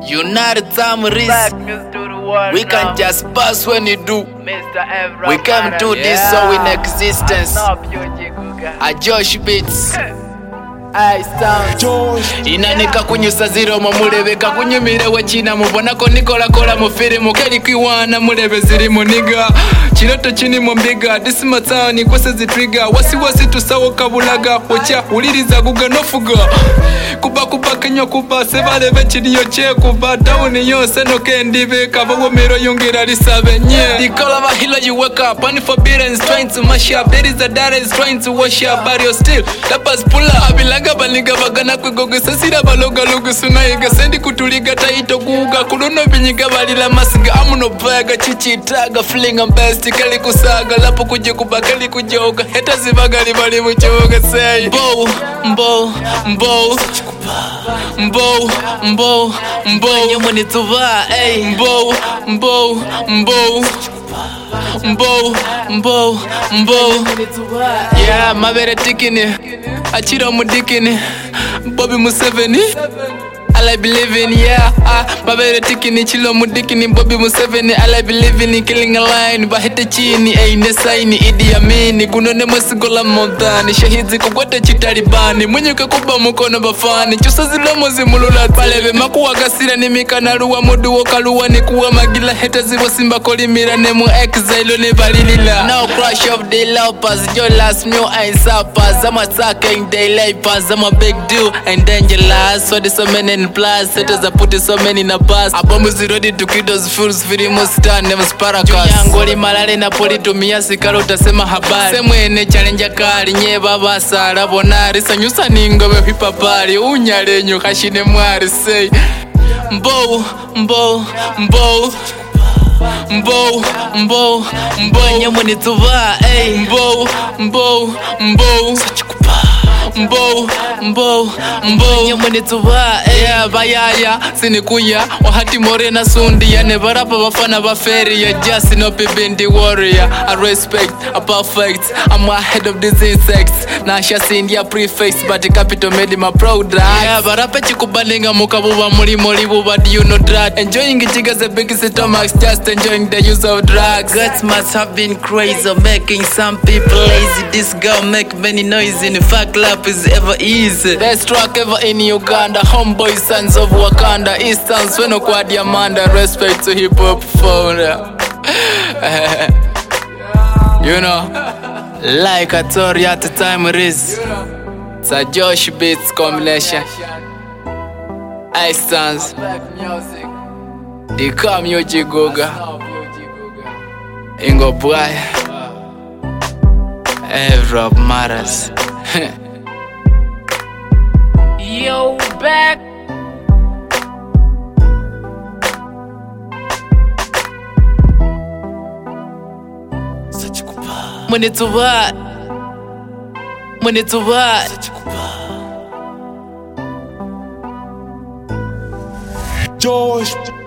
You know the time it is. We can just pass when you do. We came to this so in existence. A Josh Beats. Inanika kunyusa zero mamulebeka kunyumire wechina mubonako nikola mufiri mukeri kwiwana mulebe ziri muniga chiroto chini mumbiga this matani kwese zitrigger wasi tusawo kabulaga ocha uliriza guga nofuga kuba kenyo kuba sebale bechiriyo che kuba down yose no kendibe kabo mero yongera lisabe nye the call of a healer you wake up and forbidden trying to mash up there is a dad is trying to wash up but you're still tapas pull up baliga bagana kwegogesa sira baloga logo sunayiga sendi kutuliga taito kuuga kudono binyiga balila masiga amuno baga chichitaga flinga best kali kusaga lapo kuje kubakali kujoga heta zibagali bali muchoga say mbo nyamoni tuva ey mbo yeah mabere tikini achira mudikini Bobby Museveni I believe in mabere tikini chilo mudikini Bobby Museveni I believe in killing a line bahete chini aine saini Idi Amini kunone mwesigola modani shahizi kukwete chitalibani mwenyuke kuba mukono bafani chusa zilomo zimulula palebe makuwa gasira ni mikanaruwa mudu wokaluwa ni kuwa magila heta zivo simba kolimira nemu exile ne balilila now crush of the lopers your last meal and suppers I'm attacking daily pass I'm a big deal and dangerous so there's so many plus setters are putting so many in a bus abomuzi ready to kill those fools fili mustan never sparacus nyangoli malale na politumia sikalo utasema habari semwene challenge kali nye baba sala bonari sanyusa ningobe hipapari unyalenyo kashine mwari say mbo nyamoni tuva ey mbo nyamoni tuva yeah bayaya sinikuya wahati more na sundi ya nevarapa bafana baferi ya just no bibindi warrior I respect a perfect I'm ahead of these insects na shasi india prefix but capital made my proud yeah barapa chikubalinga mukabuba muri buba do you know that enjoying chigas the biggest stomachs just enjoying the use of drugs guts must have been crazy making some people lazy this girl make many noise in fact love is ever easy best track ever in Uganda homeboy sons of Wakanda Eastern Sweno kwa Diamanda respect to hip hop founder you know like I told you at the time it is it's a Josh Beats combination Easterns the come yo jigoga Ingo boy Every matters Yo back When it's over Josh